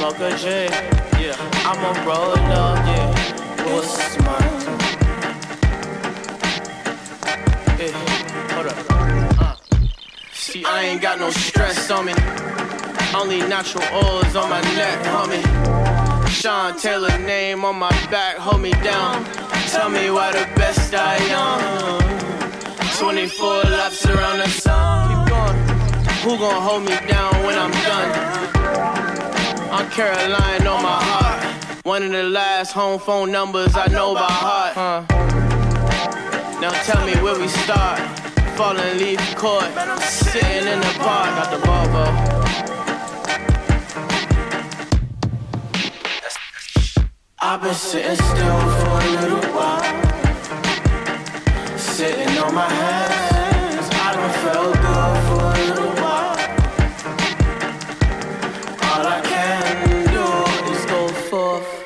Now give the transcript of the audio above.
Dr. J. Yeah, I'ma roll up, yeah. What's mine? Hey, hold up. See, I ain't got no stress on me. Only natural oils on my neck, homie. Sean Taylor name on my back, hold me down. Tell me why the best I am. 24 laps around the sun. Keep going. Who gon' hold me down when I'm done? I'm Caroline on my heart. One of the last home phone numbers I know by heart. Now tell me where we start. Falling leaf court, sitting in the park. Got the Volvo. I've been sitting still for a little while, sitting on my hands. I done felt good for a little while. All I can do is go for